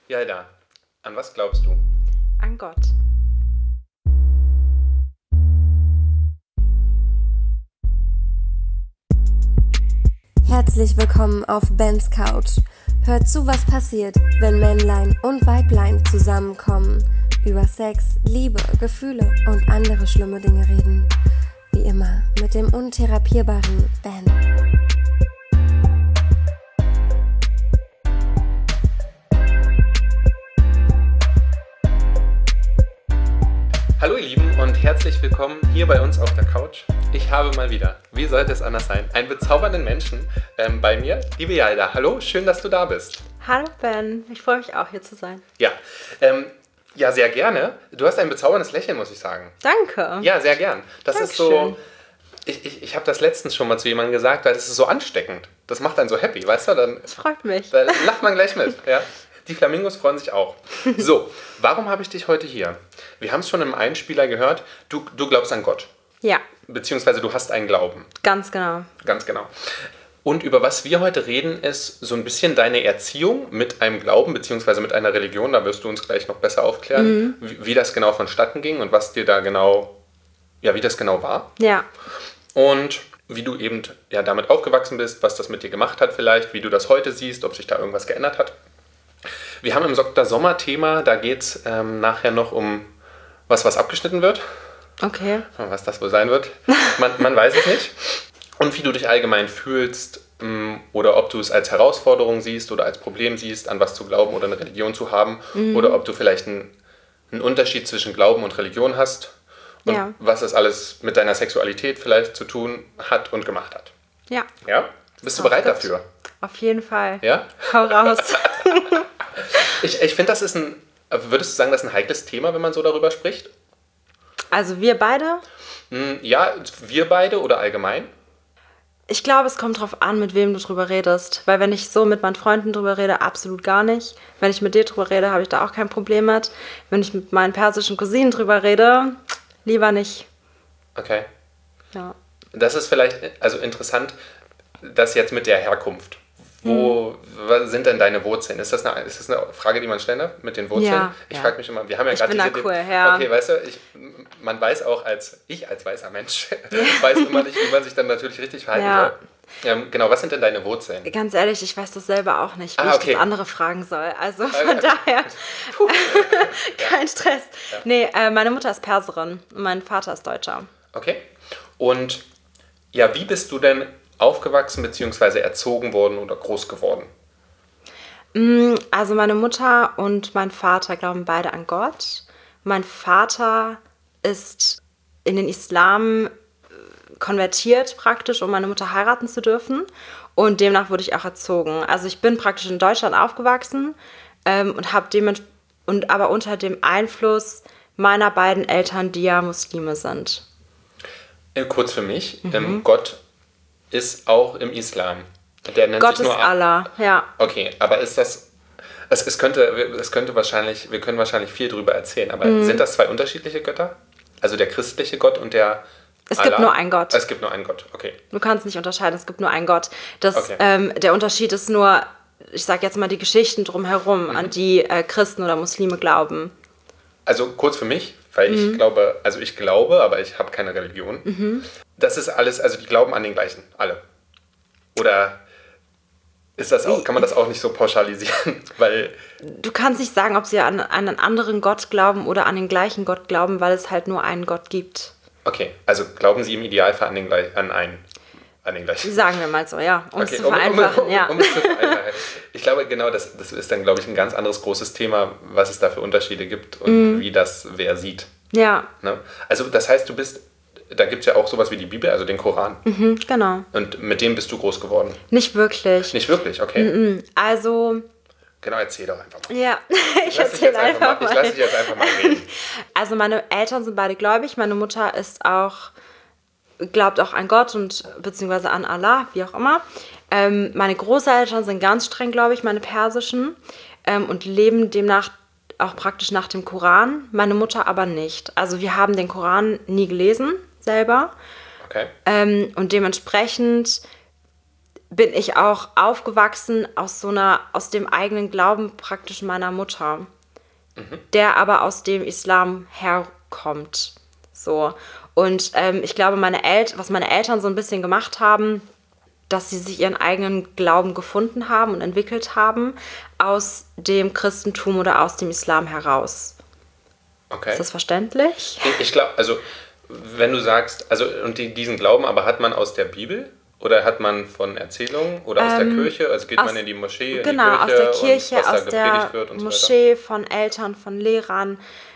Ja, da. An was glaubst du? An Gott. Herzlich willkommen auf Bens Couch. Hört zu, was passiert, wenn Männlein und Weiblein zusammenkommen, über Sex, Liebe, Gefühle und andere schlimme Dinge reden. Wie immer mit dem untherapierbaren Ben. Hallo ihr Lieben und herzlich willkommen hier bei uns auf der Couch. Ich habe mal wieder, wie sollte es anders sein, einen bezaubernden Menschen bei mir, liebe Yalda. Hallo, schön, dass du da bist. Hallo Ben, ich freue mich auch hier zu sein. Ja, sehr gerne. Du hast ein bezauberndes Lächeln, muss ich sagen. Danke. Ja, sehr gern. Das Dankeschön. ist so, ich habe das letztens schon mal zu jemandem gesagt, weil das ist so ansteckend. Das macht einen so happy, weißt du? Das freut mich. Da lacht man gleich mit, ja. Die Flamingos freuen sich auch. So, warum habe ich dich heute hier? Wir haben es schon im Einspieler gehört, du glaubst an Gott. Ja, Beziehungsweise du hast einen Glauben. ganz genau. Ganz genau. Und über was wir heute reden, ist so ein bisschen deine Erziehung mit einem Glauben, beziehungsweise mit einer Religion. Da wirst du uns gleich noch besser aufklären, wie das genau vonstatten ging und was dir da genau, ja, wie das genau war. Ja, Und wie du eben ja, damit aufgewachsen bist, was das mit dir gemacht hat vielleicht, wie du das heute siehst, ob sich da irgendwas geändert hat. Wir haben im Dr. Sommer-Thema, da geht es nachher noch um was abgeschnitten wird. okay. Was das wohl sein wird. Man weiß es nicht. Und wie du dich allgemein fühlst oder ob du es als Herausforderung siehst oder als Problem siehst, an was zu glauben oder eine Religion zu haben. Oder ob du vielleicht einen Unterschied zwischen Glauben und Religion hast. Und Ja. was das alles mit deiner Sexualität vielleicht zu tun hat und gemacht hat. Ja, Ja? Bist du Sounds bereit good. dafür? auf jeden Fall. Ja? Hau raus. Ich finde, das ist würdest du sagen, das ist ein heikles Thema, wenn man so darüber spricht? Also wir beide? Ja, wir beide oder allgemein? Ich glaube, es kommt drauf an, mit wem du drüber redest. Weil wenn ich so mit meinen Freunden drüber rede, absolut gar nicht. Wenn ich mit dir drüber rede, habe ich da auch kein Problem mit. Wenn ich mit meinen persischen Cousinen drüber rede, lieber nicht. Okay. Ja. Das ist vielleicht also interessant, das jetzt mit der Herkunft. Was sind denn deine Wurzeln? Ist das eine Frage, die man stellen darf mit den Wurzeln? Ja, Ich ja. frage mich immer, wir haben ja Ich gerade bin da diese... cool, ja. Okay, weißt du, man weiß auch als weißer Mensch, weiß immer nicht, wie man sich dann natürlich richtig verhalten Ja. soll. Genau, was sind denn deine Wurzeln? Ganz ehrlich, ich weiß das selber auch nicht, wie Ah, okay. ich das andere fragen soll. Also von daher, kein Stress. Ja. Nee, meine Mutter ist Perserin und mein Vater ist Deutscher. Okay. Und ja, wie bist du denn aufgewachsen bzw. erzogen worden oder groß geworden? Also meine Mutter und mein Vater glauben beide an Gott. Mein Vater ist in den Islam konvertiert praktisch, um meine Mutter heiraten zu dürfen. Und demnach wurde ich auch erzogen. Also ich bin praktisch in Deutschland aufgewachsen und habe aber unter dem Einfluss meiner beiden Eltern, die ja Muslime sind. Kurz für mich, Gott ist auch im Islam. Der nennt Gott sich ist nur Allah, ja. Okay, aber ist das... Es könnte wahrscheinlich... Wir können wahrscheinlich viel drüber erzählen, aber sind das zwei unterschiedliche Götter? Also der christliche Gott und der Es Allah? gibt nur einen Gott. Es gibt nur einen Gott, okay. Du kannst nicht unterscheiden, es gibt nur einen Gott. Okay. Der Unterschied ist nur, ich sag jetzt mal, die Geschichten drumherum, an die Christen oder Muslime glauben. Also kurz für mich, weil ich glaube, aber ich habe keine Religion. Das ist alles, also die glauben an den gleichen, alle. Oder ist das auch, kann man das auch nicht so pauschalisieren? Weil, Du kannst nicht sagen, ob sie an einen anderen Gott glauben oder an den gleichen Gott glauben, weil es halt nur einen Gott gibt. okay, also glauben sie im Idealfall an den gleichen. Sagen wir mal so, ja, um es Okay, zu vereinfachen. Ja. um es zu vereinfachen. Ich glaube, genau, das ist dann, glaube ich, ein ganz anderes großes Thema, was es da für Unterschiede gibt und wie das wer sieht. Ja, Ne? Also das heißt, da gibt es ja auch sowas wie die Bibel, also den Koran. genau. Und mit dem bist du groß geworden. Nicht wirklich. Nicht wirklich, okay. Also, Genau, erzähl doch einfach mal. ja, ich Lass dich erzähle einfach Ich mal. lasse dich jetzt einfach mal reden. Also meine Eltern sind beide gläubig. Meine Mutter glaubt auch an Gott und beziehungsweise an Allah, wie auch immer. Meine Großeltern sind ganz streng gläubig, meine persischen, und leben demnach auch praktisch nach dem Koran. Meine Mutter aber nicht. Also wir haben den Koran nie gelesen selber. Okay. Und dementsprechend bin ich auch aufgewachsen aus dem eigenen Glauben praktisch meiner Mutter, der aber aus dem Islam herkommt. So. Und ich glaube, was meine Eltern so ein bisschen gemacht haben, dass sie sich ihren eigenen Glauben gefunden haben und entwickelt haben aus dem Christentum oder aus dem Islam heraus. Okay. Ist das verständlich? Ich glaube, also wenn du sagst, also und diesen Glauben aber hat man aus der Bibel oder hat man von Erzählungen oder aus der Kirche? Also geht man in die Moschee, genau, in die Kirche, aus der Kirche, und was aus da der gepredigt wird und Moschee, von Eltern, von Lehrern.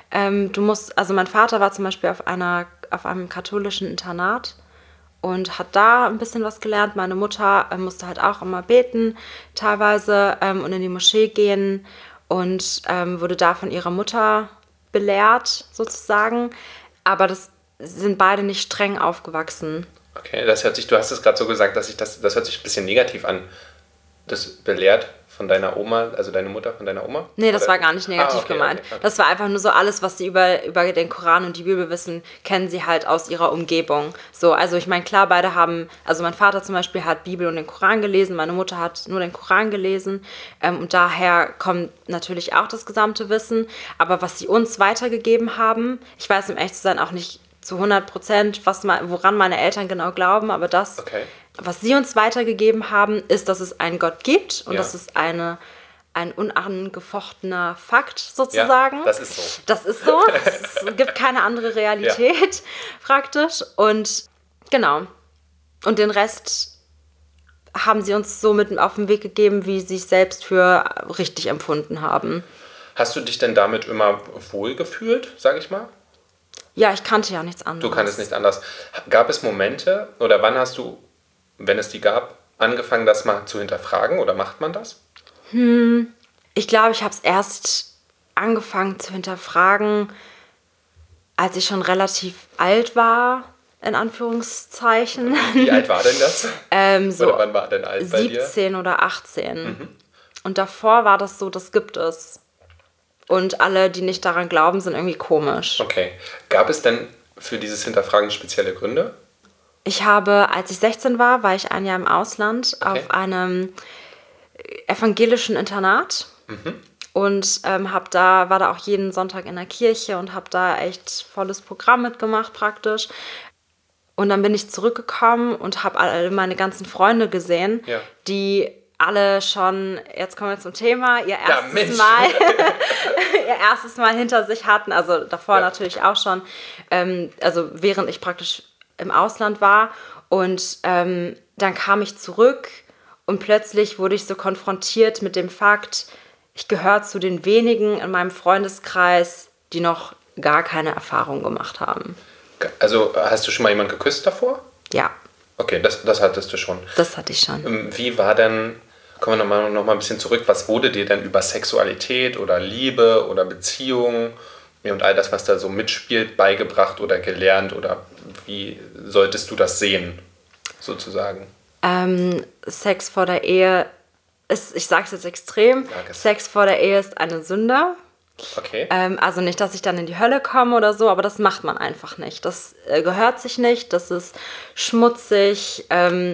Also mein Vater war zum Beispiel auf einem katholischen Internat und hat da ein bisschen was gelernt. Meine Mutter musste halt auch immer beten teilweise und in die Moschee gehen und wurde da von ihrer Mutter belehrt sozusagen. Aber das sind beide nicht streng aufgewachsen. Okay, du hast es gerade so gesagt, dass das hört sich ein bisschen negativ an. Das belehrt von deiner Oma, also deine Mutter von deiner Oma? Nee, das war gar nicht negativ gemeint. Okay. Das war einfach nur so alles, was sie über den Koran und die Bibel wissen, kennen sie halt aus ihrer Umgebung. So, also ich meine, klar, also mein Vater zum Beispiel hat Bibel und den Koran gelesen, meine Mutter hat nur den Koran gelesen und daher kommt natürlich auch das gesamte Wissen. Aber was sie uns weitergegeben haben, ich weiß um echt zu sein auch nicht zu 100%, woran meine Eltern genau glauben, aber was sie uns weitergegeben haben, ist, dass es einen Gott gibt und das ist ein unangefochtener Fakt sozusagen. Ja, das ist so. Das ist so. Es gibt keine andere Realität praktisch. Und genau. Und den Rest haben sie uns so mit auf den Weg gegeben, wie sie sich selbst für richtig empfunden haben. Hast du dich denn damit immer wohl gefühlt, sag ich mal? Ja, ich kannte ja nichts anderes. Du kanntest nichts anderes. Gab es Momente oder wann hast du, wenn es die gab, angefangen, das mal zu hinterfragen oder macht man das? Ich glaube, ich habe es erst angefangen zu hinterfragen, als ich schon relativ alt war, in Anführungszeichen. Wie alt war denn das? Oder wann war denn alt bei dir? 17 oder 18. Und davor war das so, das gibt es. Und alle, die nicht daran glauben, sind irgendwie komisch. Okay. Gab es denn für dieses Hinterfragen spezielle Gründe? Als ich 16 war ich ein Jahr im Ausland auf einem evangelischen Internat. Und war da auch jeden Sonntag in der Kirche und habe da echt volles Programm mitgemacht praktisch. Und dann bin ich zurückgekommen und habe alle meine ganzen Freunde gesehen, die alle schon, jetzt kommen wir zum Thema, ihr erstes Mal hinter sich hatten, also davor natürlich auch schon, also während ich praktisch im Ausland war und dann kam ich zurück und plötzlich wurde ich so konfrontiert mit dem Fakt, ich gehöre zu den wenigen in meinem Freundeskreis, die noch gar keine Erfahrung gemacht haben. Also hast du schon mal jemanden geküsst davor? Ja. Okay, das hattest du schon. Das hatte ich schon. Wie war denn, kommen wir noch mal ein bisschen zurück, was wurde dir denn über Sexualität oder Liebe oder Beziehung und all das, was da so mitspielt, beigebracht oder gelernt oder wie solltest du das sehen, sozusagen? Sex vor der Ehe ist, ich sage es jetzt extrem, Sex vor der Ehe ist eine Sünde. Okay. Also nicht, dass ich dann in die Hölle komme oder so, aber das macht man einfach nicht. Das gehört sich nicht, das ist schmutzig,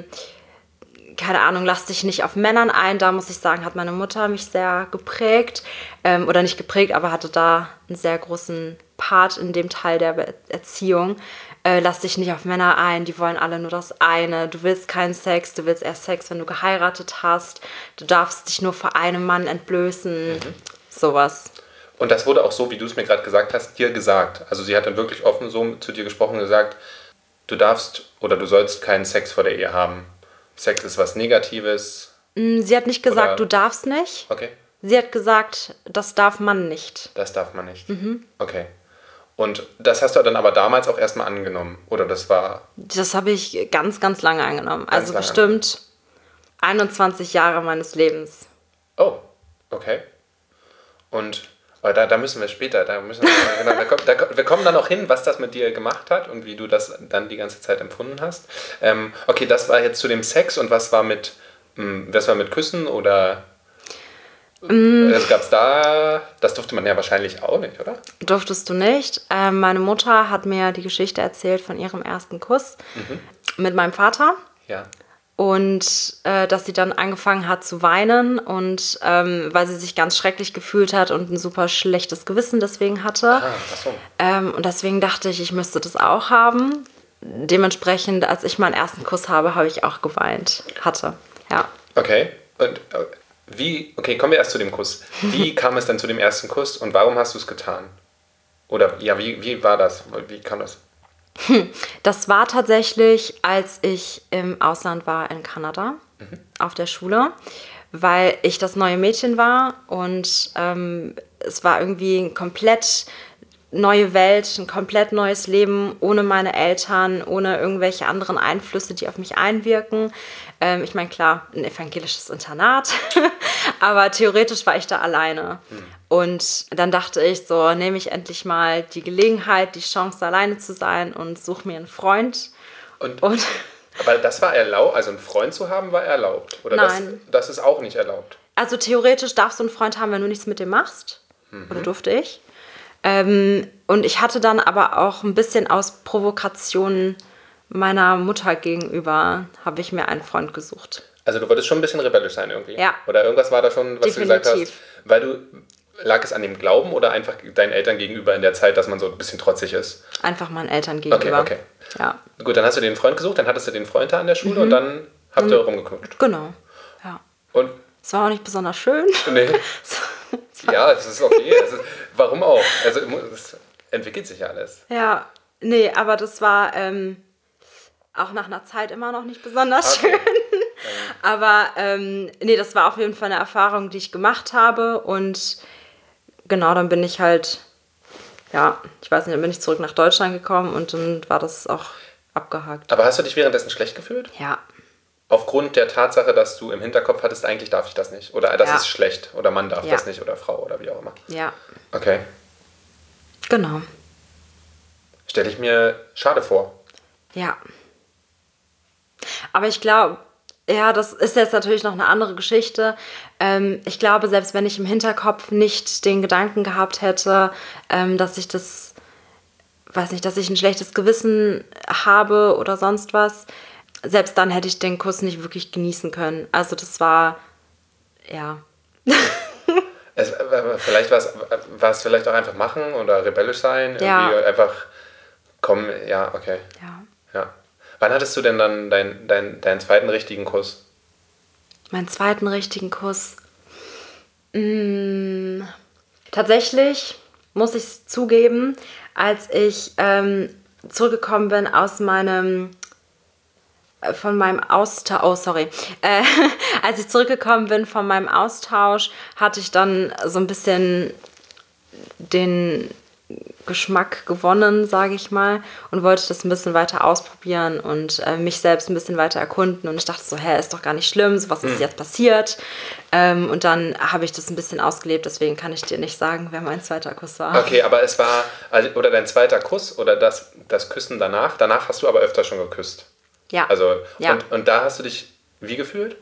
keine Ahnung, lass dich nicht auf Männern ein. Da muss ich sagen, hat meine Mutter mich sehr geprägt. Oder nicht geprägt, aber hatte da einen sehr großen Part in dem Teil der Erziehung. Lass dich nicht auf Männer ein, die wollen alle nur das eine. Du willst keinen Sex, du willst erst Sex, wenn du geheiratet hast. Du darfst dich nur vor einem Mann entblößen. Sowas. Und das wurde auch so, wie du es mir gerade gesagt hast, dir gesagt. Also sie hat dann wirklich offen so zu dir gesprochen und gesagt, du darfst oder du sollst keinen Sex vor der Ehe haben. Sex ist was Negatives. Sie hat nicht gesagt, du darfst nicht. Okay. Sie hat gesagt, das darf man nicht. Das darf man nicht. Okay. Und das hast du dann aber damals auch erstmal angenommen? Oder das war... Das habe ich ganz, ganz lange angenommen. Bestimmt 21 Jahre meines Lebens. Oh, okay. Und da müssen wir später, wir kommen dann noch hin, was das mit dir gemacht hat und wie du das dann die ganze Zeit empfunden hast. Okay, das war jetzt zu dem Sex und was war mit Küssen oder... Also gab's da, das durfte man ja wahrscheinlich auch nicht, oder? Durftest du nicht. Meine Mutter hat mir die Geschichte erzählt von ihrem ersten Kuss mit meinem Vater. Ja. Und dass sie dann angefangen hat zu weinen und weil sie sich ganz schrecklich gefühlt hat und ein super schlechtes Gewissen deswegen hatte. Ach so. Und deswegen dachte ich müsste das auch haben. Dementsprechend, als ich meinen ersten Kuss habe ich auch geweint. Ja. Okay. Und kommen wir erst zu dem Kuss. Wie kam es denn zu dem ersten Kuss und warum hast du es getan? Oder ja, wie war das? Wie kam das? Das war tatsächlich, als ich im Ausland war in Kanada, auf der Schule, weil ich das neue Mädchen war und es war irgendwie eine komplett neue Welt, ein komplett neues Leben, ohne meine Eltern, ohne irgendwelche anderen Einflüsse, die auf mich einwirken. Ich meine, klar, ein evangelisches Internat, aber theoretisch war ich da alleine. Und dann dachte ich, so nehme ich endlich mal die Gelegenheit, die Chance, alleine zu sein und suche mir einen Freund. Und aber das war erlaubt, also einen Freund zu haben, war erlaubt? Oder Nein. Das ist auch nicht erlaubt? Also theoretisch darfst du einen Freund haben, wenn du nichts mit dem machst. Oder durfte ich. Und ich hatte dann aber auch ein bisschen aus Provokationen meiner Mutter gegenüber, habe ich mir einen Freund gesucht. Also du wolltest schon ein bisschen rebellisch sein irgendwie? Ja. Oder irgendwas war da schon, was Definitiv. du gesagt hast? Weil lag es an dem Glauben oder einfach deinen Eltern gegenüber in der Zeit, dass man so ein bisschen trotzig ist? Einfach meinen Eltern gegenüber. Okay. Ja. Gut, dann hast du den Freund gesucht, dann hattest du den Freund da an der Schule und dann habt ihr rumgeknutscht. Genau. Ja. Und? Es war auch nicht besonders schön. Nee. Ja, das ist okay. Warum auch? Also es entwickelt sich ja alles. Ja, nee, aber das war auch nach einer Zeit immer noch nicht besonders schön. Aber nee, das war auf jeden Fall eine Erfahrung, die ich gemacht habe. Und genau, dann bin ich halt, ja, ich weiß nicht, dann bin ich zurück nach Deutschland gekommen und dann war das auch abgehakt. Aber hast du dich währenddessen schlecht gefühlt? Ja. Aufgrund der Tatsache, dass du im Hinterkopf hattest, eigentlich darf ich das nicht. Oder das Ja. ist schlecht. Oder Mann darf Ja. das nicht. Oder Frau oder wie auch immer. Ja, Okay. genau. Stelle ich mir schade vor. Ja. Aber ich glaube, ja, das ist jetzt natürlich noch eine andere Geschichte. Ich glaube, selbst wenn ich im Hinterkopf nicht den Gedanken gehabt hätte, dass ich das, weiß nicht, dass ich ein schlechtes Gewissen habe oder sonst was, selbst dann hätte ich den Kuss nicht wirklich genießen können. Also das war, ja. Vielleicht war es vielleicht auch einfach machen oder rebellisch sein. Ja. Irgendwie einfach kommen, ja, okay. Ja. Wann hattest du denn dann deinen zweiten richtigen Kuss? Meinen zweiten richtigen Kuss. Tatsächlich muss ich zugeben, als ich zurückgekommen bin aus von meinem Austausch, als ich zurückgekommen bin von meinem Austausch, hatte ich dann so ein bisschen den Geschmack gewonnen, sage ich mal, und wollte das ein bisschen weiter ausprobieren und mich selbst ein bisschen weiter erkunden. Und ich dachte so, ist doch gar nicht schlimm, so was ist jetzt passiert. Und dann habe ich das ein bisschen ausgelebt, deswegen kann ich dir nicht sagen, wer mein zweiter Kuss war. Okay, aber es war, oder dein zweiter Kuss oder das Küssen danach hast du aber öfter schon geküsst. Ja. Also, ja. Und da hast du dich wie gefühlt?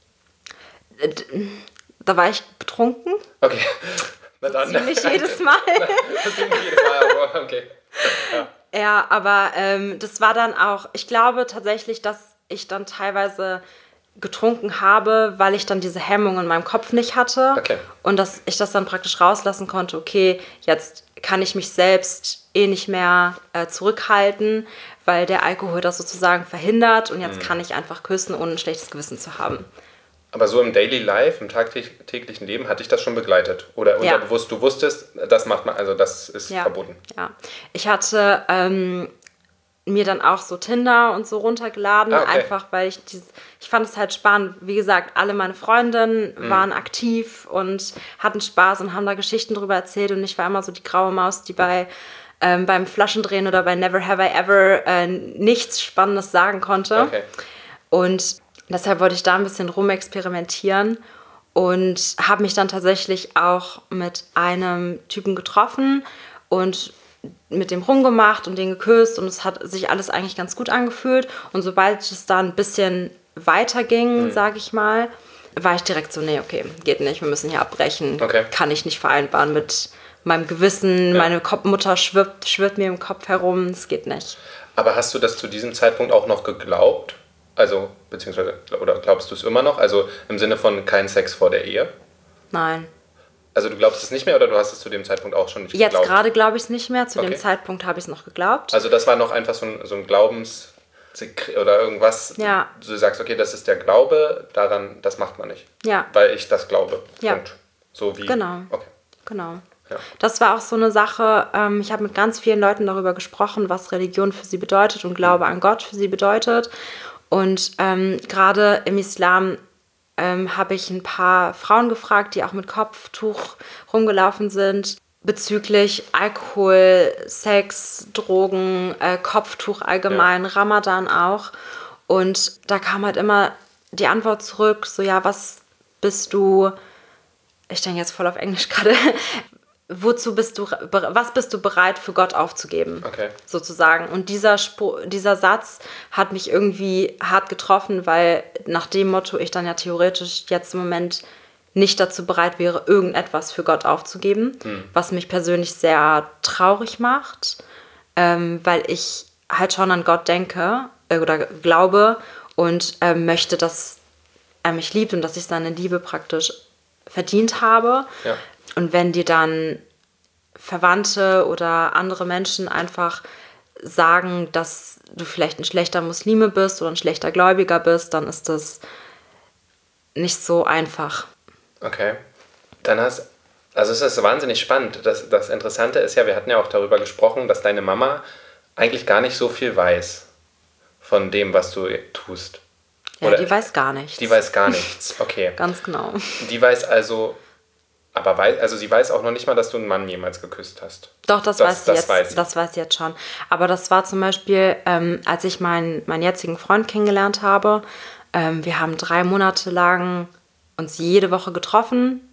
Da war ich betrunken. Okay. Na dann. Ziemlich jedes Mal. Ziemlich jedes Mal, aber okay. Ja, aber das war dann auch, ich glaube tatsächlich, dass ich dann teilweise getrunken habe, weil ich dann diese Hemmung in meinem Kopf nicht hatte. Okay. Und dass ich das dann praktisch rauslassen konnte, okay, jetzt kann ich mich selbst nicht mehr zurückhalten, weil der Alkohol das sozusagen verhindert und jetzt kann ich einfach küssen, ohne ein schlechtes Gewissen zu haben. Aber so im Daily Life, im tagtäglichen Leben, hat dich das schon begleitet? Oder Ja. unterbewusst, du wusstest, das macht man, also das ist verboten? Ja, ich hatte mir dann auch so Tinder und so runtergeladen, okay. einfach weil ich fand es halt spannend. Wie gesagt, alle meine Freundinnen waren aktiv und hatten Spaß und haben da Geschichten drüber erzählt und ich war immer so die graue Maus, die beim Flaschendrehen oder bei Never Have I Ever nichts Spannendes sagen konnte. Okay. Und deshalb wollte ich da ein bisschen rumexperimentieren und habe mich dann tatsächlich auch mit einem Typen getroffen und mit dem rumgemacht und den geküsst und es hat sich alles eigentlich ganz gut angefühlt. Und sobald es da ein bisschen weiter ging, sage ich mal, war ich direkt so, nee, okay, geht nicht, wir müssen hier abbrechen. Okay. Kann ich nicht vereinbaren mit meinem Gewissen, meine Mutter schwirrt mir im Kopf herum, es geht nicht. Aber hast du das zu diesem Zeitpunkt auch noch geglaubt? Also, beziehungsweise, oder glaubst du es immer noch? Also im Sinne von kein Sex vor der Ehe? Nein. Also du glaubst es nicht mehr oder du hast es zu dem Zeitpunkt auch schon nicht Jetzt geglaubt? gerade glaube ich es nicht mehr. Zu Okay. dem Zeitpunkt habe ich es noch geglaubt. Also das war noch einfach so ein Glaubens... oder irgendwas, Ja. du sagst, okay, das ist der Glaube, daran, das macht man nicht. Ja. Weil ich das glaube. Ja. Punkt. So wie... Genau. Okay. Genau. Ja. Das war auch so eine Sache, ich habe mit ganz vielen Leuten darüber gesprochen, was Religion für sie bedeutet und Glaube an Gott für sie bedeutet. Und gerade im Islam habe ich ein paar Frauen gefragt, die auch mit Kopftuch rumgelaufen sind, bezüglich Alkohol, Sex, Drogen, Kopftuch allgemein, Ramadan auch. Und da kam halt immer die Antwort zurück, so ja, was bist du, ich denke jetzt voll auf Englisch gerade, was bist du bereit für Gott aufzugeben, Okay. sozusagen. Und dieser Satz hat mich irgendwie hart getroffen, weil nach dem Motto ich dann ja theoretisch jetzt im Moment nicht dazu bereit wäre, irgendetwas für Gott aufzugeben, was mich persönlich sehr traurig macht, weil ich halt schon an Gott denke oder glaube und möchte, dass er mich liebt und dass ich seine Liebe praktisch verdient habe. Ja. Und wenn dir dann Verwandte oder andere Menschen einfach sagen, dass du vielleicht ein schlechter Muslime bist oder ein schlechter Gläubiger bist, dann ist das nicht so einfach. Okay. Also es ist wahnsinnig spannend. Das Interessante ist ja, wir hatten ja auch darüber gesprochen, dass deine Mama eigentlich gar nicht so viel weiß von dem, was du tust. Ja, Oder die weiß gar nichts. Die weiß gar nichts, okay. Ganz genau. Die weiß also, sie weiß auch noch nicht mal, dass du einen Mann jemals geküsst hast. Doch, das weiß sie weiß sie. Das weiß sie jetzt schon. Aber das war zum Beispiel, als ich meinen jetzigen Freund kennengelernt habe. Wir haben 3 Monate lang uns jede Woche getroffen.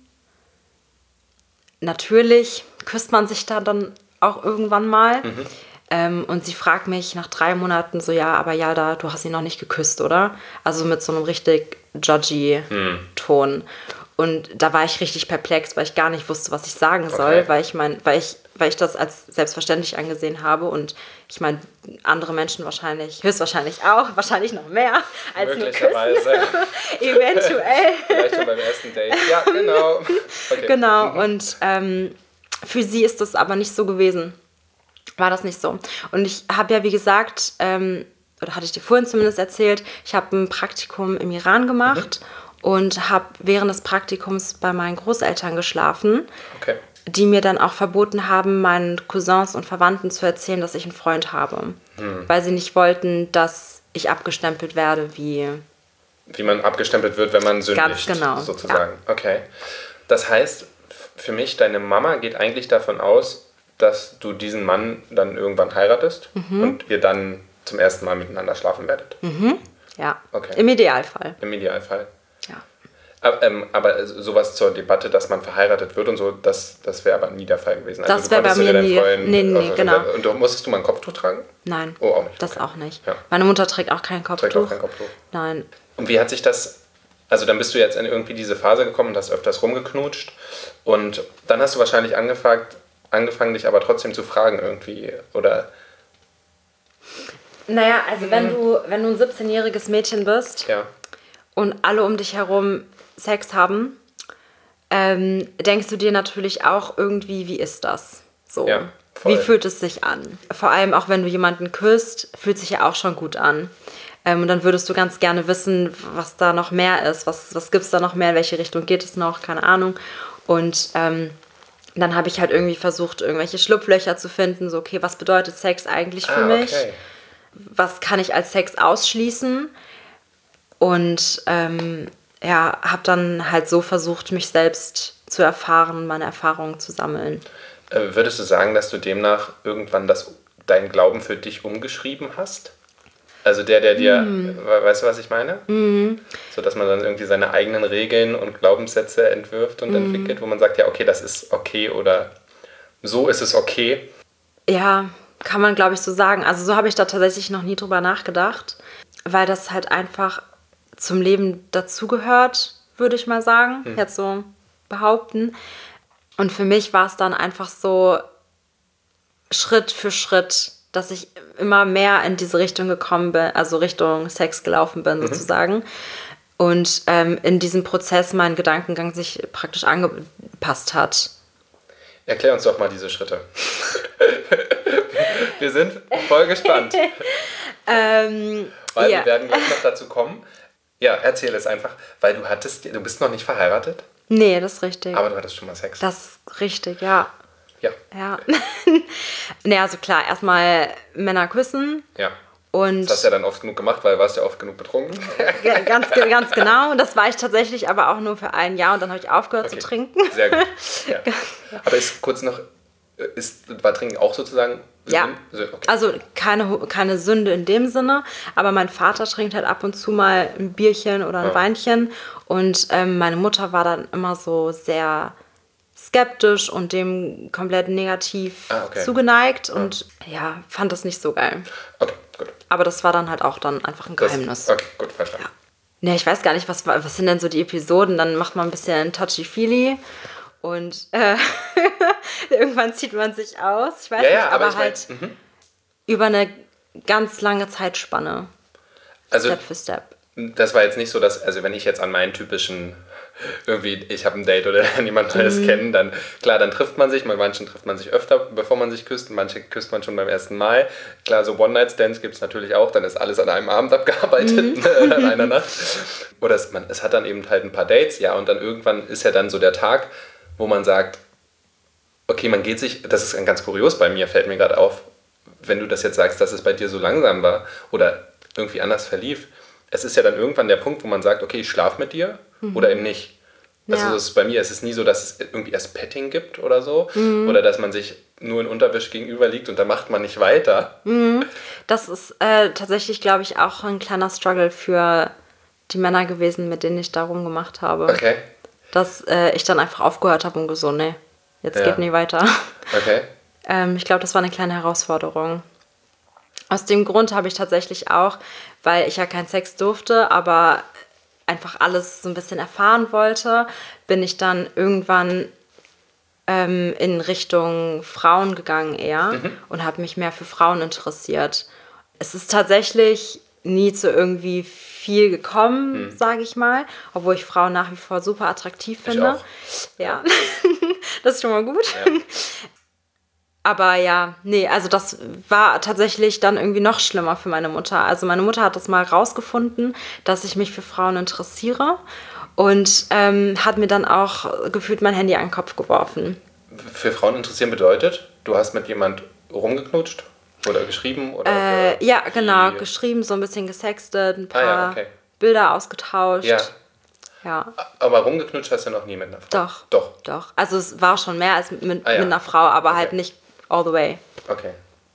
Natürlich küsst man sich da dann auch irgendwann mal. Und sie fragt mich nach 3 Monaten so, ja, aber ja, du hast ihn noch nicht geküsst, oder? Also mit so einem richtig judgy Ton. Und da war ich richtig perplex, weil ich gar nicht wusste, was ich sagen soll, weil ich das als selbstverständlich angesehen habe. Und ich meine, andere Menschen höchstwahrscheinlich auch, wahrscheinlich noch mehr als nur küssen. Möglicherweise. Eventuell. Vielleicht schon beim ersten Date. Ja, genau. Okay. Genau, und für sie ist das aber nicht so gewesen. War das nicht so. Und ich habe ja, wie gesagt, oder hatte ich dir vorhin zumindest erzählt, ich habe ein Praktikum im Iran gemacht und habe während des Praktikums bei meinen Großeltern geschlafen, die mir dann auch verboten haben, meinen Cousins und Verwandten zu erzählen, dass ich einen Freund habe. Weil sie nicht wollten, dass ich abgestempelt werde wie man abgestempelt wird, wenn man sündigt. Ganz genau. Sozusagen. Ja. Okay. Das heißt, für mich, deine Mama geht eigentlich davon aus, dass du diesen Mann dann irgendwann heiratest und ihr dann zum ersten Mal miteinander schlafen werdet. Ja, Okay. Im Idealfall. Im Idealfall. Ja. Aber sowas zur Debatte, dass man verheiratet wird und so, das wäre aber nie der Fall gewesen. Also Das wäre bei mir nie. Nee, genau. Und musstest du mal ein Kopftuch tragen? Nein, Oh, auch nicht. das auch nicht. Ja. Meine Mutter trägt auch kein Kopftuch. Trägt auch kein Kopftuch. Nein. Und wie hat sich das, also dann bist du jetzt in irgendwie diese Phase gekommen und hast öfters rumgeknutscht und dann hast du wahrscheinlich angefangen, dich aber trotzdem zu fragen irgendwie, oder? Naja, also wenn du ein 17-jähriges Mädchen bist Ja. und alle um dich herum Sex haben, denkst du dir natürlich auch irgendwie, wie ist das? So. Ja, voll. Wie fühlt es sich an? Vor allem auch wenn du jemanden küsst, fühlt sich ja auch schon gut an. Und dann würdest du ganz gerne wissen, was da noch mehr ist. Was gibt es da noch mehr? In welche Richtung geht es noch? Keine Ahnung. Und dann habe ich halt irgendwie versucht, irgendwelche Schlupflöcher zu finden. So, okay, was bedeutet Sex eigentlich für mich? Okay. Was kann ich als Sex ausschließen? Und habe dann halt so versucht, mich selbst zu erfahren, meine Erfahrungen zu sammeln. Würdest du sagen, dass du demnach irgendwann deinen Glauben für dich umgeschrieben hast? Also der dir, weißt du, was ich meine? So, dass man dann irgendwie seine eigenen Regeln und Glaubenssätze entwirft und entwickelt, wo man sagt, ja, okay, das ist okay oder so ist es okay. Ja, kann man, glaube ich, so sagen. Also so habe ich da tatsächlich noch nie drüber nachgedacht, weil das halt einfach zum Leben dazugehört, würde ich mal sagen, jetzt so behaupten. Und für mich war es dann einfach so Schritt für Schritt dass ich immer mehr in diese Richtung gekommen bin, also Richtung Sex gelaufen bin sozusagen. Und in diesem Prozess mein Gedankengang sich praktisch angepasst hat. Erklär uns doch mal diese Schritte. Wir sind voll gespannt. Weil wir werden gleich noch dazu kommen. Ja, erzähl es einfach. Weil du bist noch nicht verheiratet? Nee, das ist richtig. Aber du hattest schon mal Sex. Das ist richtig, ja. Ja. Naja, also klar, erstmal Männer küssen. Ja. Und das hast du ja dann oft genug gemacht, weil du warst ja oft genug betrunken. ganz genau. Das war ich tatsächlich aber auch nur für ein Jahr und dann habe ich aufgehört zu trinken. Sehr gut. Ja. Aber ist kurz noch, war Trinken auch sozusagen ja, Sünde? Okay. Also keine Sünde in dem Sinne, aber mein Vater trinkt halt ab und zu mal ein Bierchen oder ein Weinchen und meine Mutter war dann immer so sehr skeptisch und dem komplett negativ zugeneigt und ja, fand das nicht so geil. Okay, gut. Aber das war dann halt auch dann einfach ein Geheimnis. Okay, gut, verstanden. Ja. Ich weiß gar nicht, was sind denn so die Episoden, dann macht man ein bisschen touchy-feely und irgendwann zieht man sich aus. Ich weiß nicht, aber halt über eine ganz lange Zeitspanne. Also, Step für Step. Das war jetzt nicht so, dass, also wenn ich jetzt an meinen typischen, irgendwie, ich habe ein Date oder jemand Neues kennen, dann, klar, dann trifft man sich, bei manchen trifft man sich öfter, bevor man sich küsst, manche küsst man schon beim ersten Mal. Klar, so One-Night-Stands gibt es natürlich auch, dann ist alles an einem Abend abgearbeitet, an einer Nacht. Oder es hat dann eben halt ein paar Dates, ja, und dann irgendwann ist ja dann so der Tag, wo man sagt, okay, man geht sich, das ist ganz kurios bei mir, fällt mir gerade auf, wenn du das jetzt sagst, dass es bei dir so langsam war oder irgendwie anders verlief, es ist ja dann irgendwann der Punkt, wo man sagt, okay, ich schlafe mit dir oder eben nicht. Also das ist bei mir, es ist nie so, dass es irgendwie erst Petting gibt oder so oder dass man sich nur in Unterwäsche gegenüber liegt und dann macht man nicht weiter. Das ist tatsächlich, glaube ich, auch ein kleiner Struggle für die Männer gewesen, mit denen ich da rumgemacht habe. Okay. Dass ich dann einfach aufgehört habe und so, nee, jetzt geht nie weiter. Okay. Ich glaube, das war eine kleine Herausforderung. Aus dem Grund habe ich tatsächlich auch, weil ich ja keinen Sex durfte, aber einfach alles so ein bisschen erfahren wollte, bin ich dann irgendwann in Richtung Frauen gegangen eher und habe mich mehr für Frauen interessiert. Es ist tatsächlich nie zu irgendwie viel gekommen, sage ich mal, obwohl ich Frauen nach wie vor super attraktiv finde. Ich auch. Ja, das ist schon mal gut. Ja. Aber ja, nee, also das war tatsächlich dann irgendwie noch schlimmer für meine Mutter. Also meine Mutter hat das mal rausgefunden, dass ich mich für Frauen interessiere und hat mir dann auch gefühlt mein Handy an den Kopf geworfen. Für Frauen interessieren bedeutet, du hast mit jemand rumgeknutscht oder geschrieben? Oder ja, genau, geschrieben, so ein bisschen gesextet, ein paar Bilder ausgetauscht. Ja. Aber rumgeknutscht hast du noch nie mit einer Frau? Doch. Also es war schon mehr als mit einer Frau, aber halt nicht all the way. Okay.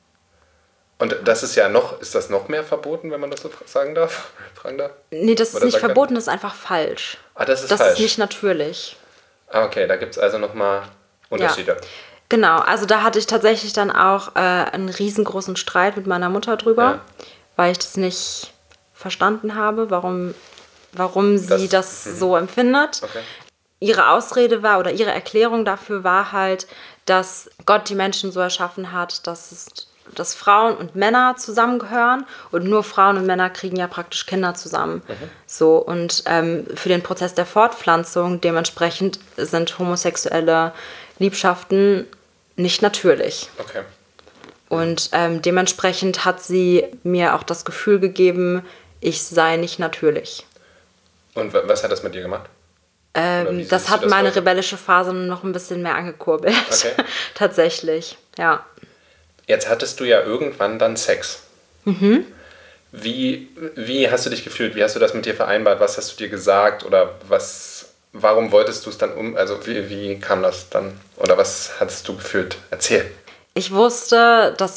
Und das ist ja ist das noch mehr verboten, wenn man das so fragen darf? Nee, das ist nicht verboten, das ist einfach falsch. Das ist falsch? Das ist nicht natürlich. Okay, da gibt es also nochmal Unterschiede. Ja. Genau, also da hatte ich tatsächlich dann auch einen riesengroßen Streit mit meiner Mutter drüber, weil ich das nicht verstanden habe, warum sie das so empfindet. Okay. Ihre Ausrede war oder ihre Erklärung dafür war halt, dass Gott die Menschen so erschaffen hat, dass Frauen und Männer zusammengehören und nur Frauen und Männer kriegen ja praktisch Kinder zusammen. So, und für den Prozess der Fortpflanzung dementsprechend sind homosexuelle Liebschaften nicht natürlich. Okay. Und dementsprechend hat sie mir auch das Gefühl gegeben, ich sei nicht natürlich. Und was hat das mit dir gemacht? Das hat meine rebellische Phase noch ein bisschen mehr angekurbelt. Okay. Tatsächlich, ja. Jetzt hattest du ja irgendwann dann Sex. Wie hast du dich gefühlt? Wie hast du das mit dir vereinbart? Was hast du dir gesagt? Oder warum wolltest du es dann also wie kam das dann? Oder was hattest du gefühlt? Erzähl. Ich wusste, dass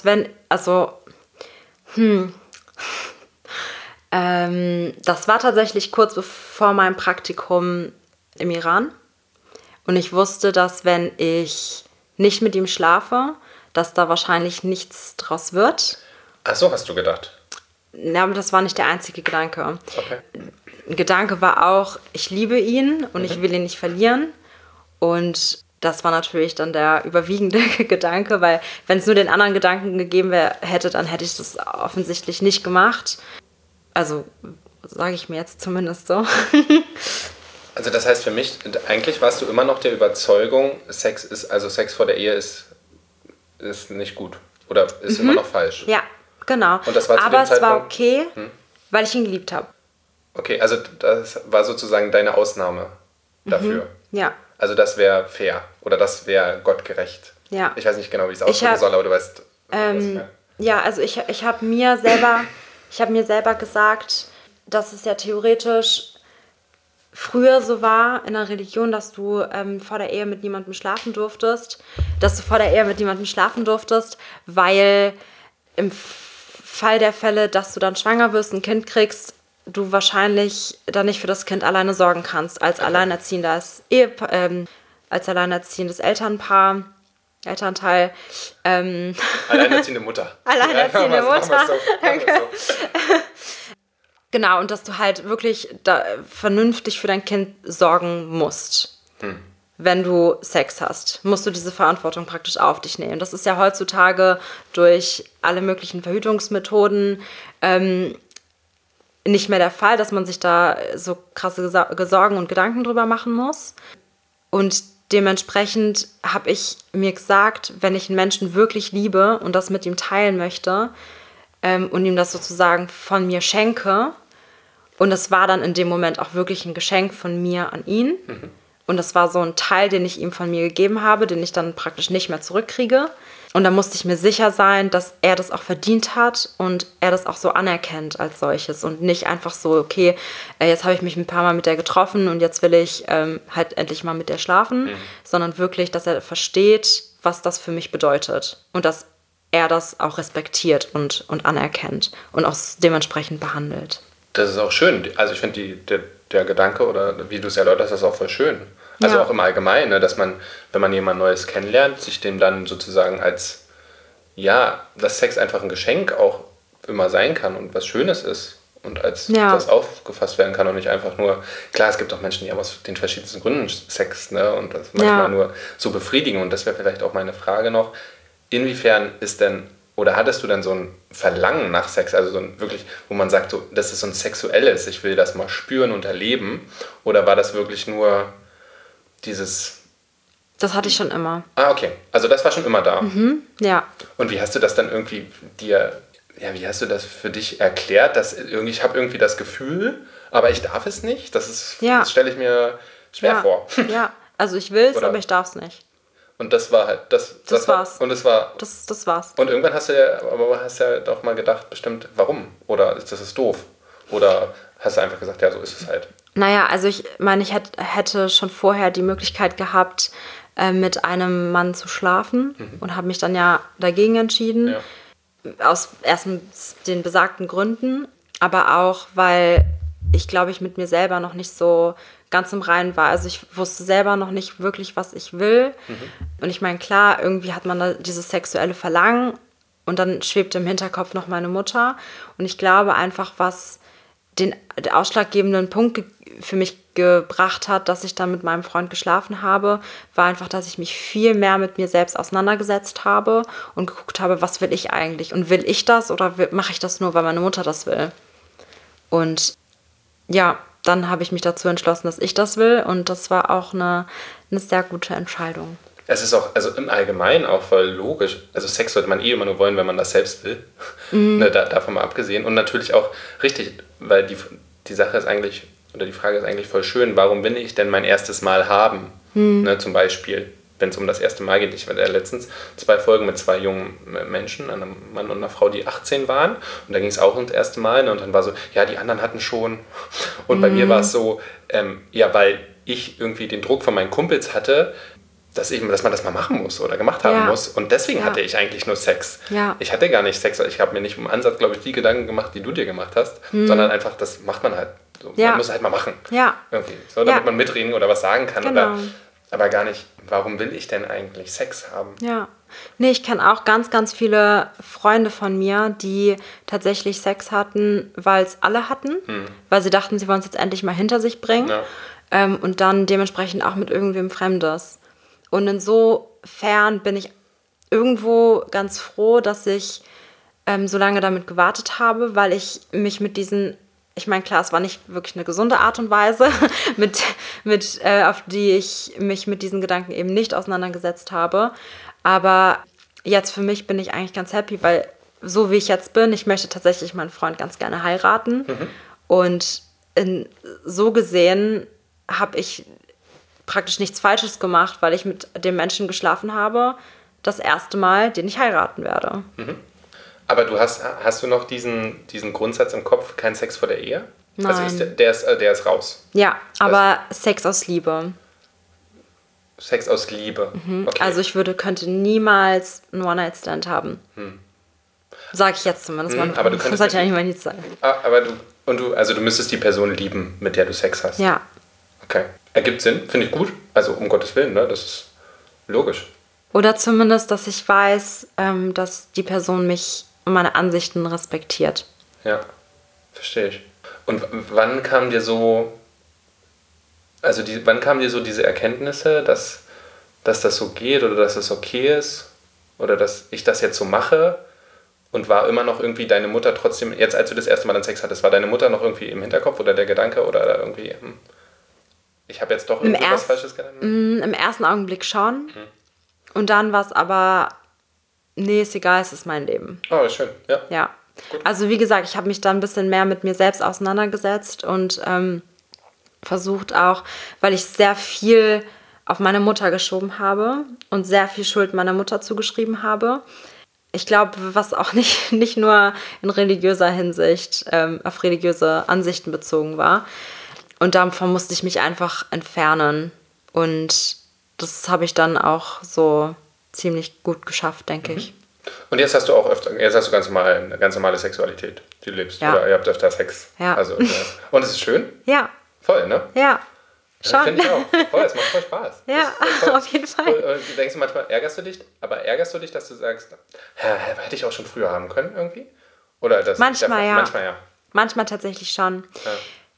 das war tatsächlich kurz bevor meinem Praktikum im Iran. Und ich wusste, dass wenn ich nicht mit ihm schlafe, dass da wahrscheinlich nichts draus wird. Ach so, hast du gedacht? Ja, aber das war nicht der einzige Gedanke. Okay. Ein Gedanke war auch, ich liebe ihn und ich will ihn nicht verlieren. Und das war natürlich dann der überwiegende Gedanke, weil wenn es nur den anderen Gedanken gegeben hätte, dann hätte ich das offensichtlich nicht gemacht. Also sage ich mir jetzt zumindest so. Also das heißt für mich, eigentlich warst du immer noch der Überzeugung, Sex vor der Ehe ist nicht gut oder ist immer noch falsch. Ja, genau. Und das war aber es war okay, weil ich ihn geliebt habe. Okay, also das war sozusagen deine Ausnahme dafür. Ja. Also das wäre fair oder das wäre gottgerecht. Ja. Ich weiß nicht genau, wie ich es ausdrücken soll, aber du weißt. Ja, also ich habe mir selber gesagt, dass es ja theoretisch früher so war in der Religion, dass du vor der Ehe mit niemandem schlafen durftest, weil im Fall der Fälle, dass du dann schwanger wirst, ein Kind kriegst, du wahrscheinlich dann nicht für das Kind alleine sorgen kannst, als alleinerziehendes Elternteil. Alleinerziehende Mutter. Alleinerziehende Mutter. Machen wir's so. Genau, und dass du halt wirklich vernünftig für dein Kind sorgen musst. Wenn du Sex hast, musst du diese Verantwortung praktisch auf dich nehmen. Das ist ja heutzutage durch alle möglichen Verhütungsmethoden nicht mehr der Fall, dass man sich da so krasse Sorgen und Gedanken drüber machen muss. Und dementsprechend habe ich mir gesagt, wenn ich einen Menschen wirklich liebe und das mit ihm teilen möchte und ihm das sozusagen von mir schenke, und es war dann in dem Moment auch wirklich ein Geschenk von mir an ihn, und das war so ein Teil, den ich ihm von mir gegeben habe, den ich dann praktisch nicht mehr zurückkriege. Und da musste ich mir sicher sein, dass er das auch verdient hat und er das auch so anerkennt als solches und nicht einfach so, okay, jetzt habe ich mich ein paar Mal mit der getroffen und jetzt will ich halt endlich mal mit der schlafen, sondern wirklich, dass er versteht, was das für mich bedeutet und dass er das auch respektiert und anerkennt und auch dementsprechend behandelt. Das ist auch schön. Also ich finde der Gedanke oder wie du es erläuterst, ist auch voll schön. Also auch im Allgemeinen, ne, dass man, wenn man jemand Neues kennenlernt, sich dem dann sozusagen als, dass Sex einfach ein Geschenk auch immer sein kann und was Schönes ist und als das aufgefasst werden kann und nicht einfach nur, klar, es gibt auch Menschen, die haben aus den verschiedensten Gründen Sex, ne, und das manchmal nur so befriedigen, und das wäre vielleicht auch meine Frage noch, inwiefern ist denn, oder hattest du denn so ein Verlangen nach Sex, also so ein wirklich, wo man sagt, so, das ist so ein sexuelles, ich will das mal spüren und erleben, oder war das wirklich nur dieses... Das hatte ich schon immer. Ah, okay. Also das war schon immer da. Ja. Und wie hast du das dann irgendwie wie hast du das für dich erklärt, dass ich habe irgendwie das Gefühl, aber ich darf es nicht? Das stelle ich mir schwer vor. Ja, also ich will es, aber ich darf es nicht. Und das war halt, das war's. Und es war... Das war's. Und irgendwann hast du doch mal gedacht, bestimmt, warum? Oder das ist doof? Oder hast du einfach gesagt, ja, so ist es halt? Naja, also ich meine, ich hätte schon vorher die Möglichkeit gehabt, mit einem Mann zu schlafen und habe mich dann ja dagegen entschieden. Ja. Aus erstens den besagten Gründen, aber auch, weil ich glaube, ich mit mir selber noch nicht so ganz im Reinen war. Also ich wusste selber noch nicht wirklich, was ich will. Und ich meine, klar, irgendwie hat man da dieses sexuelle Verlangen und dann schwebt im Hinterkopf noch meine Mutter. Und ich glaube einfach, was den ausschlaggebenden Punkt für mich gebracht hat, dass ich dann mit meinem Freund geschlafen habe, war einfach, dass ich mich viel mehr mit mir selbst auseinandergesetzt habe und geguckt habe, was will ich eigentlich? Und will ich das oder mache ich das nur, weil meine Mutter das will? Und ja, dann habe ich mich dazu entschlossen, dass ich das will, und das war auch eine sehr gute Entscheidung. Es ist auch, also im Allgemeinen auch voll logisch. Also Sex sollte man immer nur wollen, wenn man das selbst will. Ne, davon mal abgesehen. Und natürlich auch richtig, weil die Sache ist eigentlich, oder die Frage ist eigentlich voll schön, warum will ich denn mein erstes Mal haben? Ne, zum Beispiel, wenn es um das erste Mal geht. Ich hatte letztens 2 Folgen mit 2 jungen Menschen, einem Mann und einer Frau, die 18 waren. Und da ging es auch ums erste Mal. Ne, und dann war so, ja, die anderen hatten schon. Und bei mir war es so, weil ich irgendwie den Druck von meinen Kumpels hatte, dass man das mal machen muss oder gemacht haben muss. Und deswegen hatte ich eigentlich nur Sex. Ja. Ich hatte gar nicht Sex. Ich habe mir nicht im Ansatz, glaube ich, die Gedanken gemacht, die du dir gemacht hast, sondern einfach, das macht man halt. So. Ja. Man muss halt mal machen. Ja. Irgendwie. So, damit man mitreden oder was sagen kann. Genau. Aber gar nicht, warum will ich denn eigentlich Sex haben? Ja. Nee, ich kenne auch ganz, ganz viele Freunde von mir, die tatsächlich Sex hatten, weil es alle hatten, weil sie dachten, sie wollen es jetzt endlich mal hinter sich bringen, und dann dementsprechend auch mit irgendwem Fremdes. Und insofern bin ich irgendwo ganz froh, dass ich so lange damit gewartet habe, weil ich mich mit diesen, ich meine, klar, es war nicht wirklich eine gesunde Art und Weise, auf die ich mich mit diesen Gedanken eben nicht auseinandergesetzt habe. Aber jetzt für mich bin ich eigentlich ganz happy, weil so wie ich jetzt bin, ich möchte tatsächlich meinen Freund ganz gerne heiraten. Und so gesehen habe ich praktisch nichts Falsches gemacht, weil ich mit dem Menschen geschlafen habe, das erste Mal, den ich heiraten werde. Aber hast du noch diesen Grundsatz im Kopf, kein Sex vor der Ehe? Nein. Also der ist raus. Ja, aber Sex aus Liebe. Sex aus Liebe. Okay. Also ich könnte niemals einen One-Night-Stand haben. Sag ich jetzt zumindest mal. Aber du könntest das sollte ja nicht mal nichts sein. Aber du müsstest die Person lieben, mit der du Sex hast. Ja. Okay. Ergibt Sinn, finde ich gut. Also um Gottes Willen, ne? Das ist logisch. Oder zumindest, dass ich weiß, dass die Person mich und meine Ansichten respektiert. Ja, verstehe ich. Und wann kam dir so diese Erkenntnisse, dass das so geht oder dass es okay ist oder dass ich das jetzt so mache? Und war immer noch irgendwie deine Mutter trotzdem, jetzt als du das erste Mal dann Sex hattest, war deine Mutter noch irgendwie im Hinterkopf oder der Gedanke oder irgendwie, ich habe jetzt doch irgendwie was Falsches gedacht? Im ersten Augenblick schon. Und dann war es aber, nee, ist egal, es ist mein Leben. Oh, schön, ja. Ja. Gut. Also wie gesagt, ich habe mich da ein bisschen mehr mit mir selbst auseinandergesetzt und versucht auch, weil ich sehr viel auf meine Mutter geschoben habe und sehr viel Schuld meiner Mutter zugeschrieben habe. Ich glaube, was auch nicht nur in religiöser Hinsicht auf religiöse Ansichten bezogen war. Und davon musste ich mich einfach entfernen. Und das habe ich dann auch so ziemlich gut geschafft, denke ich. Und jetzt hast du ganz eine ganz normale Sexualität, die du lebst. Ja. Oder ihr habt öfter Sex. Ja. Also, und es ist schön? Ja. Voll, ne? Ja. Schon. Finde ich auch. Voll, es macht voll Spaß. Ja, toll. auf jeden Fall. Und du denkst manchmal, ärgerst du dich, dass du sagst, hätte ich auch schon früher haben können irgendwie? Oder das Manchmal ja. Manchmal ja. Manchmal tatsächlich schon. Ja.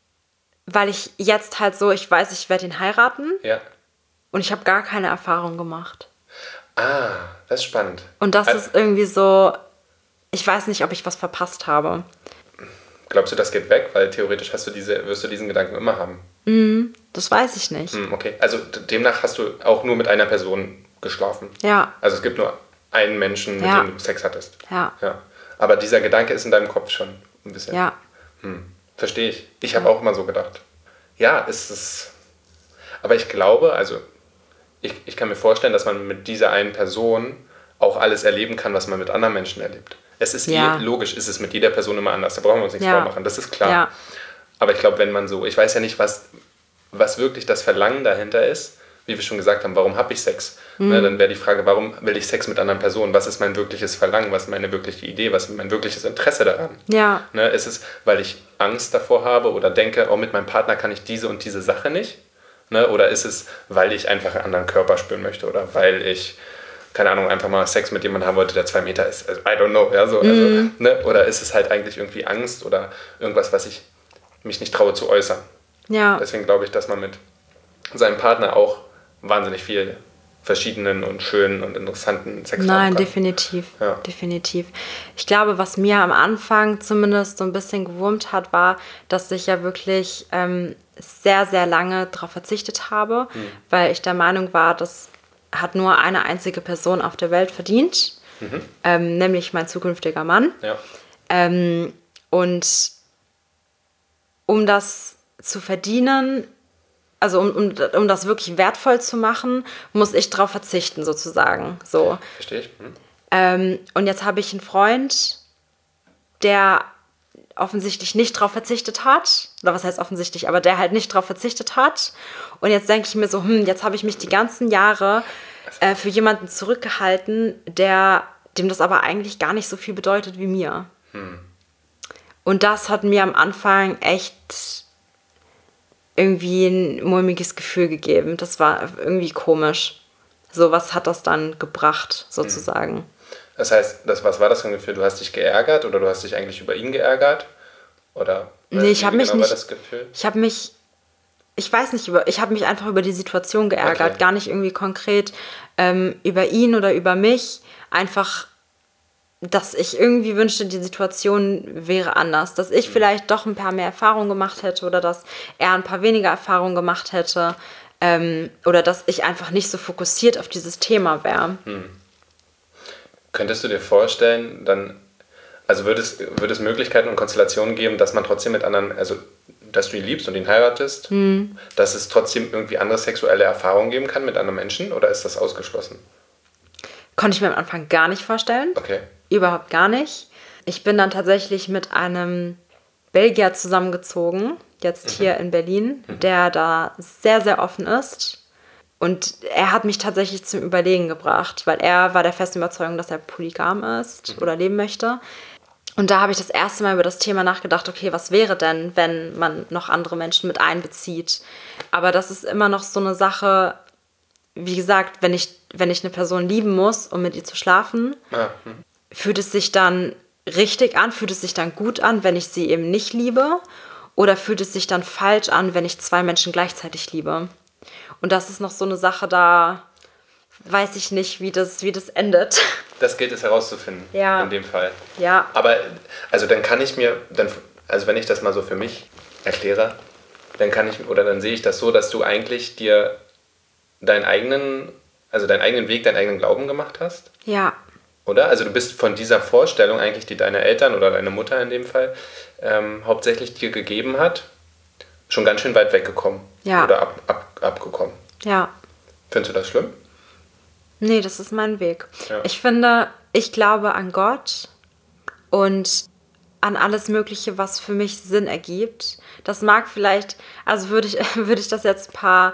Weil ich jetzt halt so, ich weiß, ich werde ihn heiraten. Ja. Und ich habe gar keine Erfahrung gemacht. Ah, das ist spannend. Und das ist irgendwie so, ich weiß nicht, ob ich was verpasst habe. Glaubst du, das geht weg? Weil theoretisch wirst du diesen Gedanken immer haben. Das weiß ich nicht. Okay, also demnach hast du auch nur mit einer Person geschlafen. Ja. Also es gibt nur einen Menschen, mit dem du Sex hattest. Ja. Aber dieser Gedanke ist in deinem Kopf schon ein bisschen. Ja. Verstehe ich. Ich habe auch immer so gedacht. Ja, ist es. Aber ich glaube, also ich kann mir vorstellen, dass man mit dieser einen Person auch alles erleben kann, was man mit anderen Menschen erlebt. Es ist logisch, ist es mit jeder Person immer anders. Da brauchen wir uns nichts vormachen, das ist klar. Ja. Aber ich glaube, wenn man so, ich weiß ja nicht, was wirklich das Verlangen dahinter ist, wie wir schon gesagt haben, warum habe ich Sex? Ne, dann wäre die Frage, warum will ich Sex mit anderen Personen? Was ist mein wirkliches Verlangen? Was ist meine wirkliche Idee? Was ist mein wirkliches Interesse daran? Ja. Ne, ist es, weil ich Angst davor habe oder denke, mit meinem Partner kann ich diese und diese Sache nicht? Ne, oder ist es, weil ich einfach einen anderen Körper spüren möchte oder weil ich, keine Ahnung, einfach mal Sex mit jemandem haben wollte, der 2 Meter ist? Also, I don't know. Ja, so, ne, oder ist es halt eigentlich irgendwie Angst oder irgendwas, was ich mich nicht traue zu äußern? Ja. Deswegen glaube ich, dass man mit seinem Partner auch wahnsinnig viel verschiedenen und schönen und interessanten Sex haben Nein, kann. definitiv. Ja. Definitiv. Ich glaube, was mir am Anfang zumindest so ein bisschen gewurmt hat, war, dass ich ja wirklich sehr, sehr lange darauf verzichtet habe, weil ich der Meinung war, das hat nur eine einzige Person auf der Welt verdient, nämlich mein zukünftiger Mann. Ja. Und um das zu verdienen, also um das wirklich wertvoll zu machen, muss ich darauf verzichten sozusagen. So. Verstehe ich. Und jetzt habe ich einen Freund, der offensichtlich nicht darauf verzichtet hat. Oder was heißt offensichtlich, aber der halt nicht darauf verzichtet hat. Und jetzt denke ich mir so, jetzt habe ich mich die ganzen Jahre für jemanden zurückgehalten, dem das aber eigentlich gar nicht so viel bedeutet wie mir. Und das hat mir am Anfang echt irgendwie ein mulmiges Gefühl gegeben. Das war irgendwie komisch. So, was hat das dann gebracht, sozusagen? Das heißt, was war das für ein Gefühl? Du hast dich geärgert oder du hast dich eigentlich über ihn geärgert? Oder Nee, ich habe mich war nicht. das Gefühl? Ich habe mich ich weiß nicht, ich habe mich einfach über die Situation geärgert, Okay. gar nicht irgendwie konkret über ihn oder über mich. Einfach, dass ich irgendwie wünschte, die Situation wäre anders. Dass ich vielleicht doch ein paar mehr Erfahrungen gemacht hätte oder dass er ein paar weniger Erfahrungen gemacht hätte. Oder dass ich einfach nicht so fokussiert auf dieses Thema wäre. Könntest du dir vorstellen, also würde es Möglichkeiten und Konstellationen geben, dass man trotzdem mit anderen, also dass du ihn liebst und ihn heiratest, dass es trotzdem irgendwie andere sexuelle Erfahrungen geben kann mit anderen Menschen, oder ist das ausgeschlossen? Konnte ich mir am Anfang gar nicht vorstellen. Okay. Überhaupt gar nicht. Ich bin dann tatsächlich mit einem Belgier zusammengezogen, jetzt hier in Berlin, der da sehr, sehr offen ist. Und er hat mich tatsächlich zum Überlegen gebracht, weil er war der festen Überzeugung, dass er polygam ist oder leben möchte. Und da habe ich das erste Mal über das Thema nachgedacht, okay, was wäre denn, wenn man noch andere Menschen mit einbezieht? Aber das ist immer noch so eine Sache, wie gesagt, wenn ich eine Person lieben muss, um mit ihr zu schlafen, fühlt es sich dann richtig an, fühlt es sich dann gut an, wenn ich sie eben nicht liebe? Oder fühlt es sich dann falsch an, wenn ich 2 Menschen gleichzeitig liebe? Und das ist noch so eine Sache, da weiß ich nicht, wie das endet. Das gilt es herauszufinden, Ja. in dem Fall. Ja. Aber, also dann kann ich mir, also wenn ich das mal so für mich erkläre, dann sehe ich das so, dass du eigentlich dir deinen eigenen Weg, deinen eigenen Glauben gemacht hast, Ja. oder? Also du bist von dieser Vorstellung eigentlich, die deine Eltern oder deine Mutter in dem Fall hauptsächlich dir gegeben hat, schon ganz schön weit weggekommen. Ja. Oder abgekommen. Ja. Findest du das schlimm? Nee, das ist mein Weg. Ja. Ich finde, ich glaube an Gott und an alles Mögliche, was für mich Sinn ergibt. Das mag vielleicht, also würde ich das jetzt ein paar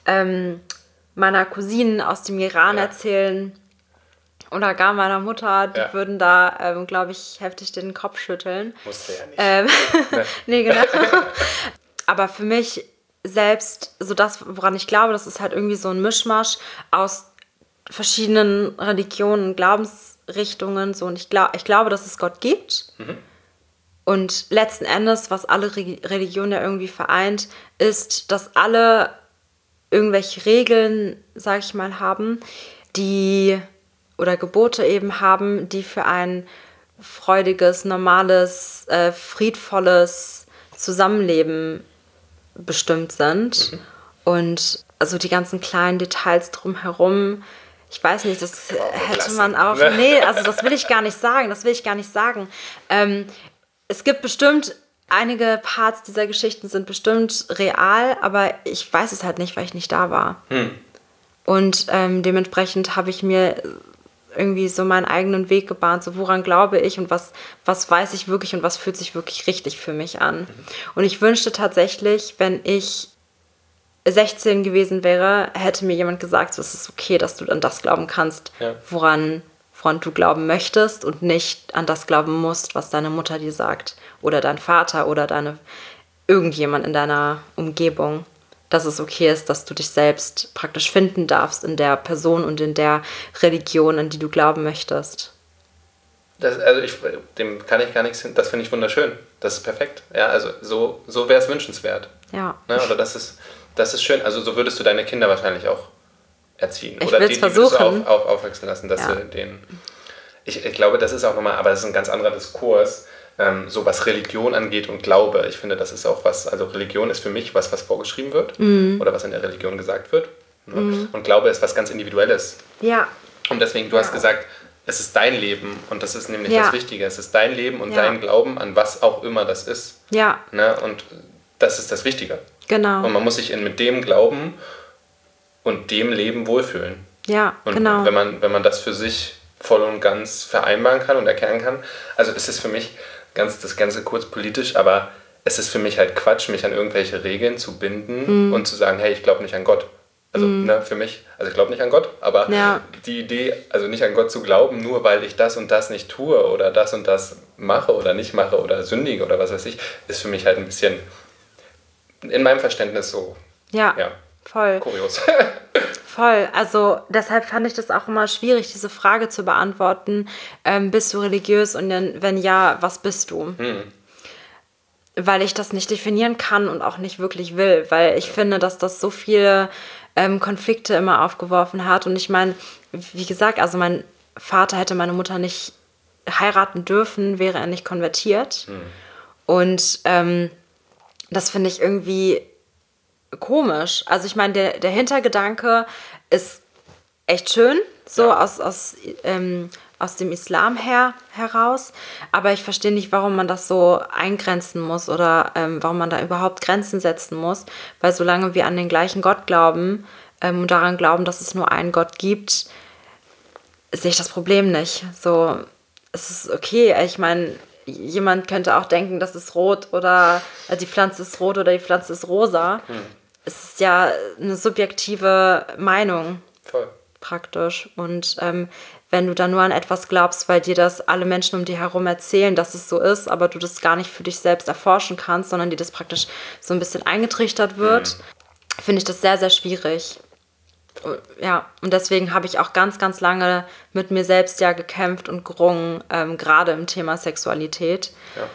meiner Cousinen aus dem Iran erzählen oder gar meiner Mutter, die würden da, glaube ich, heftig den Kopf schütteln. Musste ja nicht. Nee, genau. Aber für mich selbst, so das, woran ich glaube, das ist halt irgendwie so ein Mischmasch aus verschiedenen Religionen, Glaubensrichtungen. So. Und ich glaube, dass es Gott gibt. Und letzten Endes, was alle Religionen ja irgendwie vereint, ist, dass alle irgendwelche Regeln, sag ich mal, haben, oder Gebote eben haben, die für ein freudiges, normales, friedvolles Zusammenleben bestimmt sind. Und also die ganzen kleinen Details drumherum, ich weiß nicht, das hätte man auch... Nee, also das will ich gar nicht sagen. Es gibt bestimmt, einige Parts dieser Geschichten sind bestimmt real, aber ich weiß es halt nicht, weil ich nicht da war. Und dementsprechend habe ich mir irgendwie so meinen eigenen Weg gebahnt, so woran glaube ich und was weiß ich wirklich und was fühlt sich wirklich richtig für mich an. Und ich wünschte tatsächlich, wenn ich 16 gewesen wäre, hätte mir jemand gesagt, so, es ist okay, dass du an das glauben kannst, woran du glauben möchtest und nicht an das glauben musst, was deine Mutter dir sagt oder dein Vater oder irgendjemand in deiner Umgebung. Dass es okay ist, dass du dich selbst praktisch finden darfst in der Person und in der Religion, an die du glauben möchtest. Dem kann ich gar nichts hin. Das finde ich wunderschön. Das ist perfekt. Ja, also so wäre es wünschenswert. Ja. Ne? Oder das ist schön. Also so würdest du deine Kinder wahrscheinlich auch erziehen. Ich Oder will's die würdest du versuchen. aufwachsen lassen, dass du den... Ich glaube, das ist auch nochmal, aber das ist ein ganz anderer Diskurs, so was Religion angeht und Glaube. Ich finde, das ist auch was, also Religion ist für mich was vorgeschrieben wird oder was in der Religion gesagt wird. Ne? Und Glaube ist was ganz Individuelles. Ja. Und deswegen, du hast gesagt, es ist dein Leben und das ist nämlich das Wichtige. Es ist dein Leben und dein Glauben an was auch immer das ist. Ja. Ne? Und das ist das Wichtige. Genau. Und man muss sich mit dem Glauben und dem Leben wohlfühlen. Ja, und genau. wenn man das für sich voll und ganz vereinbaren kann und erkennen kann, also es ist für mich das Ganze kurz politisch, aber es ist für mich halt Quatsch, mich an irgendwelche Regeln zu binden und zu sagen, hey, ich glaube nicht an Gott. Also für mich, also ich glaube nicht an Gott, aber die Idee, also nicht an Gott zu glauben, nur weil ich das und das nicht tue oder das und das mache oder nicht mache oder sündige oder was weiß ich, ist für mich halt ein bisschen in meinem Verständnis so. Ja. Voll. Kurios. Voll. Also deshalb fand ich das auch immer schwierig, diese Frage zu beantworten. Bist du religiös und wenn ja, was bist du? weil ich das nicht definieren kann und auch nicht wirklich will, weil ich finde, dass das so viele Konflikte immer aufgeworfen hat. Und ich meine, wie gesagt, also mein Vater hätte meine Mutter nicht heiraten dürfen, wäre er nicht konvertiert. Und das finde ich irgendwie komisch. Also ich meine, der Hintergedanke ist echt schön, so aus dem Islam heraus. Aber ich verstehe nicht, warum man das so eingrenzen muss oder warum man da überhaupt Grenzen setzen muss. Weil solange wir an den gleichen Gott glauben und daran glauben, dass es nur einen Gott gibt, sehe ich das Problem nicht. So, es ist okay. Ich meine, jemand könnte auch denken, das ist rot oder die Pflanze ist rot oder die Pflanze ist rosa. Es ist ja eine subjektive Meinung. Voll. Praktisch. Und wenn du dann nur an etwas glaubst, weil dir das alle Menschen um dich herum erzählen, dass es so ist, aber du das gar nicht für dich selbst erforschen kannst, sondern dir das praktisch so ein bisschen eingetrichtert wird, finde ich das sehr, sehr schwierig. Ja, und deswegen habe ich auch ganz, ganz lange mit mir selbst ja gekämpft und gerungen, gerade im Thema Sexualität,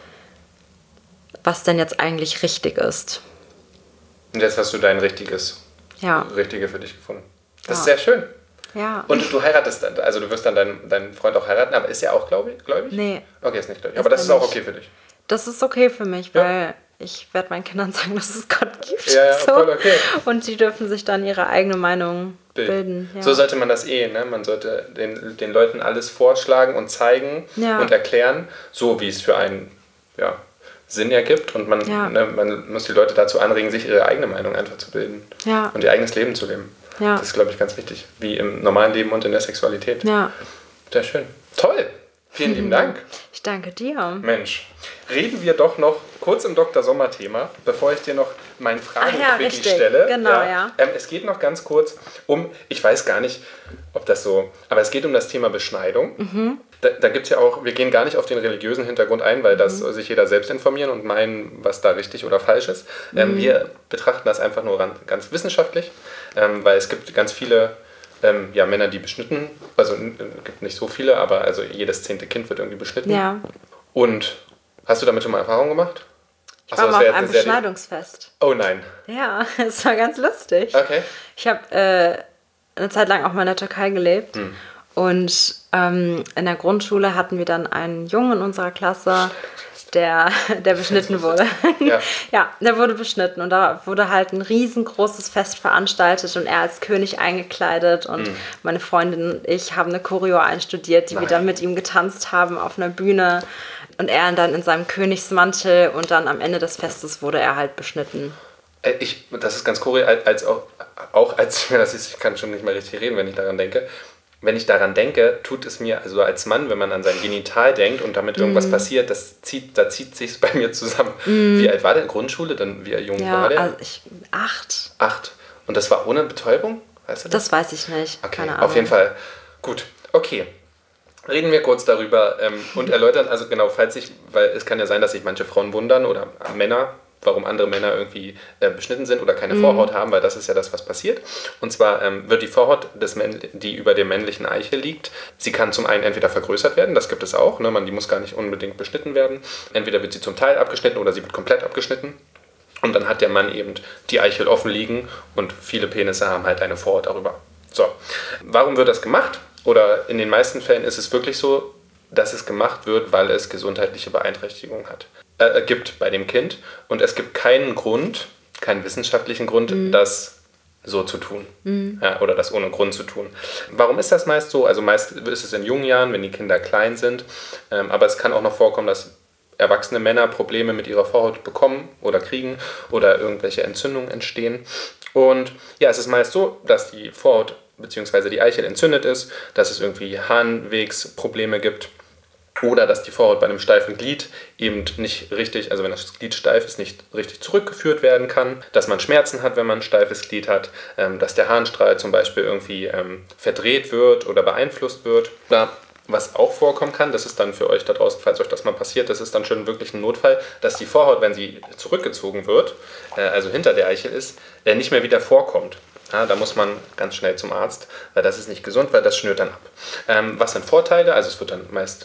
was denn jetzt eigentlich richtig ist. Und jetzt hast du dein Richtige für dich gefunden. Das ist sehr schön. Ja. Und du heiratest dann, also du wirst dann deinen Freund auch heiraten, aber ist er auch gläubig? Nee. Okay, ist nicht gläubig. Aber das ist auch okay für dich. Das ist okay für mich, weil ich werde meinen Kindern sagen, dass es Gott gibt. Ja, so. voll okay. Und die dürfen sich dann ihre eigene Meinung bilden. Ja. So sollte man das ne? Man sollte den Leuten alles vorschlagen und zeigen und erklären, so wie es für einen Sinn ergibt. Und man muss die Leute dazu anregen, sich ihre eigene Meinung einfach zu bilden und ihr eigenes Leben zu leben. Ja. Das ist, glaube ich, ganz wichtig. Wie im normalen Leben und in der Sexualität. Ja. Sehr schön. Toll. Vielen lieben Dank. Ich danke dir. Mensch, reden wir doch noch kurz im Dr. Sommer-Thema, bevor ich dir noch meinen Fragen stelle. Genau, ja. Es geht noch ganz kurz ich weiß gar nicht, ob das so, aber es geht um das Thema Beschneidung. Da gibt es ja auch, wir gehen gar nicht auf den religiösen Hintergrund ein, weil das sich jeder selbst informieren und meinen, was da richtig oder falsch ist. Wir betrachten das einfach nur ganz wissenschaftlich, weil es gibt ganz viele Männer, die beschnitten, also gibt nicht so viele, aber also jedes 10. Kind wird irgendwie beschnitten. Ja. Und hast du damit schon mal Erfahrung gemacht? Ich war mal auf einem Beschneidungsfest. Oh nein. Ja, es war ganz lustig. Okay. Ich habe eine Zeit lang auch mal in der Türkei gelebt und in der Grundschule hatten wir dann einen Jungen in unserer Klasse, der beschnitten wurde. Ja, der wurde beschnitten und da wurde halt ein riesengroßes Fest veranstaltet und er als König eingekleidet und meine Freundin und ich haben eine Choreo einstudiert, die wir dann mit ihm getanzt haben auf einer Bühne und er dann in seinem Königsmantel und dann am Ende des Festes wurde er halt beschnitten. Das ist ganz cool, als ich kann schon nicht mehr richtig reden, wenn ich daran denke. Wenn ich daran denke, tut es mir, also als Mann, wenn man an sein Genital denkt und damit irgendwas passiert, da zieht sich bei mir zusammen. Wie alt war der in der Grundschule? Dann wie jung war der? Also 8. 8. Und das war ohne Betäubung? Weißt du das? Das weiß ich nicht. Okay, keine Ahnung. Auf jeden Fall. Gut, okay. Reden wir kurz darüber und erläutern, also genau, weil es kann ja sein, dass sich manche Frauen wundern oder Männer, warum andere Männer irgendwie beschnitten sind oder keine Vorhaut haben, weil das ist ja das, was passiert. Und zwar wird die Vorhaut, die über dem männlichen Eichel liegt, sie kann zum einen entweder vergrößert werden, das gibt es auch, ne? Die muss gar nicht unbedingt beschnitten werden. Entweder wird sie zum Teil abgeschnitten oder sie wird komplett abgeschnitten. Und dann hat der Mann eben die Eichel offen liegen und viele Penisse haben halt eine Vorhaut darüber. So, warum wird das gemacht? Oder in den meisten Fällen ist es wirklich so, dass es gemacht wird, weil es gesundheitliche Beeinträchtigungen gibt bei dem Kind. Und es gibt keinen wissenschaftlichen Grund, das so zu tun. Oder das ohne Grund zu tun. Warum ist das meist so? Also meist ist es in jungen Jahren, wenn die Kinder klein sind. Aber es kann auch noch vorkommen, dass erwachsene Männer Probleme mit ihrer Vorhaut bekommen oder kriegen oder irgendwelche Entzündungen entstehen. Und ja, es ist meist so, dass die Vorhaut bzw. die Eichel entzündet ist, dass es irgendwie Harnwegsprobleme gibt. Oder dass die Vorhaut bei einem steifen Glied eben nicht richtig, also wenn das Glied steif ist, nicht richtig zurückgeführt werden kann. Dass man Schmerzen hat, wenn man ein steifes Glied hat. Dass der Harnstrahl zum Beispiel irgendwie verdreht wird oder beeinflusst wird. Was auch vorkommen kann, das ist dann für euch da draußen, falls euch das mal passiert, das ist dann schon wirklich ein Notfall, dass die Vorhaut, wenn sie zurückgezogen wird, also hinter der Eichel ist, nicht mehr wieder vorkommt. Ja, da muss man ganz schnell zum Arzt, weil das ist nicht gesund, weil das schnürt dann ab. Was sind Vorteile? Also es wird dann meist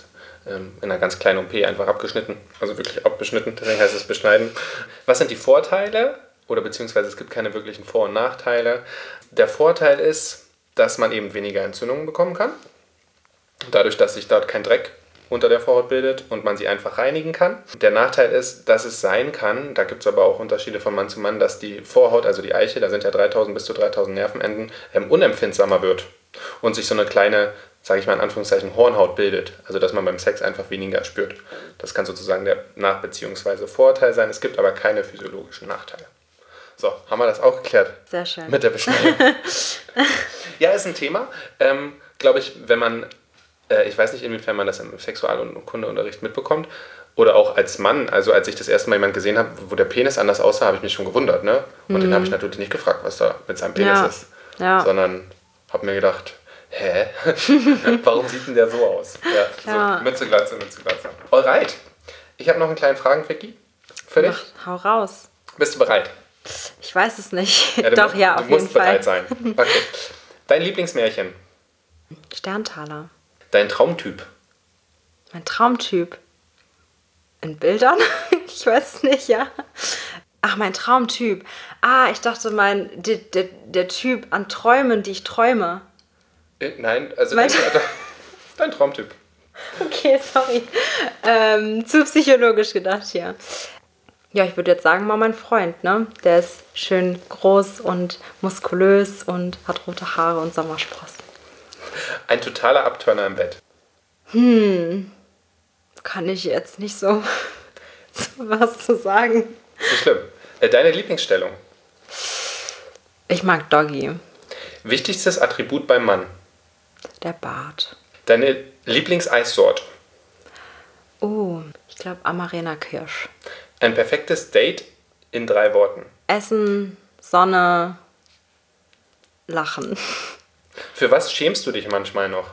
in einer ganz kleinen OP einfach abgeschnitten. Also wirklich abgeschnitten, deswegen heißt es beschneiden. Was sind die Vorteile? Oder beziehungsweise es gibt keine wirklichen Vor- und Nachteile. Der Vorteil ist, dass man eben weniger Entzündungen bekommen kann. Dadurch, dass sich dort kein Dreck unter der Vorhaut bildet und man sie einfach reinigen kann. Der Nachteil ist, dass es sein kann, da gibt es aber auch Unterschiede von Mann zu Mann, dass die Vorhaut, also die Eiche, da sind ja 3000 bis zu 3000 Nervenenden, unempfindsamer wird und sich so eine kleine, sage ich mal in Anführungszeichen, Hornhaut bildet. Also dass man beim Sex einfach weniger spürt. Das kann sozusagen der Nach- bzw. Vorteil sein. Es gibt aber keine physiologischen Nachteile. So, haben wir das auch geklärt? Sehr schön. Mit der Beschneidung. Ja, ist ein Thema. Glaube ich, wenn man, ich weiß nicht, inwiefern man das im Sexual- und Kundeunterricht mitbekommt, oder auch als Mann, also als ich das erste Mal jemanden gesehen habe, wo der Penis anders aussah, habe ich mich schon gewundert, ne? Und den habe ich natürlich nicht gefragt, was da mit seinem Penis ist. Ja. Sondern habe mir gedacht, hä? Warum sieht denn der so aus? Ja. So, Mütze, Glatze. Alright. Ich habe noch einen kleinen Fragenquickie für dich. Hau raus. Bist du bereit? Ich weiß es nicht. Ja, Doch, ja, auf jeden Fall. Du musst bereit sein. Okay. Dein Lieblingsmärchen? Sterntaler. Dein Traumtyp? Mein Traumtyp? In Bildern? Ich weiß es nicht, ja. Ach, mein Traumtyp. Ich dachte, der Typ an Träumen, die ich träume. Nein, also dein Traumtyp. Okay, sorry. Zu psychologisch gedacht, ja. Ja, ich würde jetzt sagen, mal mein Freund, ne? Der ist schön groß und muskulös und hat rote Haare und Sommersprossen. Ein totaler Abturner im Bett. Kann ich jetzt nicht so was zu sagen. Nicht schlimm. Deine Lieblingsstellung? Ich mag Doggy. Wichtigstes Attribut beim Mann? Der Bart. Deine Lieblingseissort? Oh, ich glaube Amarena Kirsch. Ein perfektes Date in 3 Worten? Essen, Sonne, Lachen. Für was schämst du dich manchmal noch?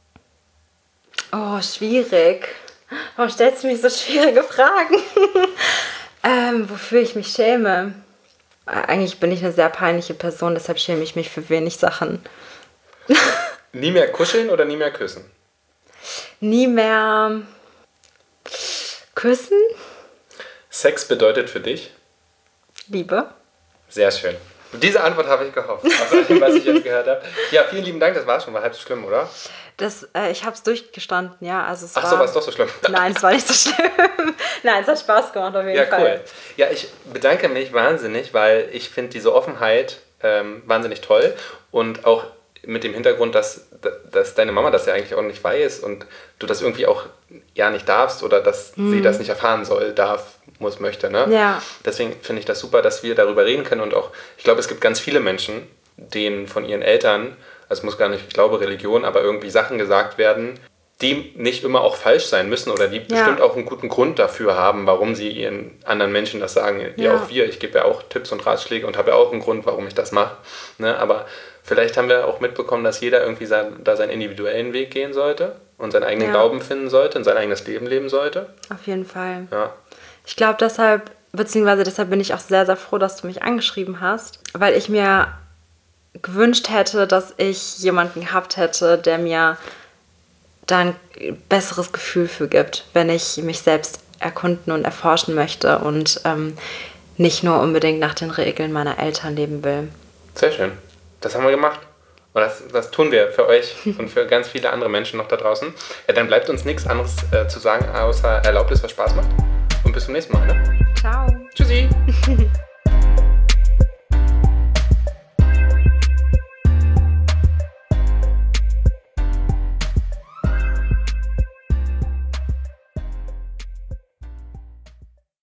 Oh, schwierig. Warum stellst du mich so schwierige Fragen? Wofür ich mich schäme? Eigentlich bin ich eine sehr peinliche Person, deshalb schäme ich mich für wenig Sachen. Nie mehr kuscheln oder nie mehr küssen? Nie mehr küssen? Sex bedeutet für dich? Liebe. Sehr schön. Und diese Antwort habe ich gehofft, aus allem, was ich jetzt gehört habe. Ja, vielen lieben Dank, das war schon, war halb so schlimm, oder? Ich habe es durchgestanden, ja. Also war es doch so schlimm? Nein, es war nicht so schlimm. Nein, es hat Spaß gemacht auf jeden Fall. Ja, cool. Ja, ich bedanke mich wahnsinnig, weil ich finde diese Offenheit wahnsinnig toll und auch mit dem Hintergrund, dass deine Mama das ja eigentlich auch nicht weiß und du das irgendwie auch ja nicht darfst oder dass sie das nicht erfahren soll, möchte. Ne? Ja. Deswegen finde ich das super, dass wir darüber reden können und auch, ich glaube, es gibt ganz viele Menschen, denen von ihren Eltern, also es muss gar nicht, ich glaube, Religion, aber irgendwie Sachen gesagt werden, die nicht immer auch falsch sein müssen oder die bestimmt auch einen guten Grund dafür haben, warum sie ihren anderen Menschen das sagen. Ja, auch wir. Ich gebe ja auch Tipps und Ratschläge und habe ja auch einen Grund, warum ich das mache. Ne? Aber vielleicht haben wir auch mitbekommen, dass jeder irgendwie da seinen individuellen Weg gehen sollte und seinen eigenen Glauben finden sollte und sein eigenes Leben leben sollte. Auf jeden Fall. Ja. Ich glaube deshalb bin ich auch sehr, sehr froh, dass du mich angeschrieben hast, weil ich mir gewünscht hätte, dass ich jemanden gehabt hätte, der mir da ein besseres Gefühl für gibt, wenn ich mich selbst erkunden und erforschen möchte und nicht nur unbedingt nach den Regeln meiner Eltern leben will. Sehr schön. Das haben wir gemacht. Und das tun wir für euch und für ganz viele andere Menschen noch da draußen. Ja, dann bleibt uns nichts anderes zu sagen, außer Erlaubnis, was Spaß macht. Und bis zum nächsten Mal. Ne? Ciao. Tschüssi.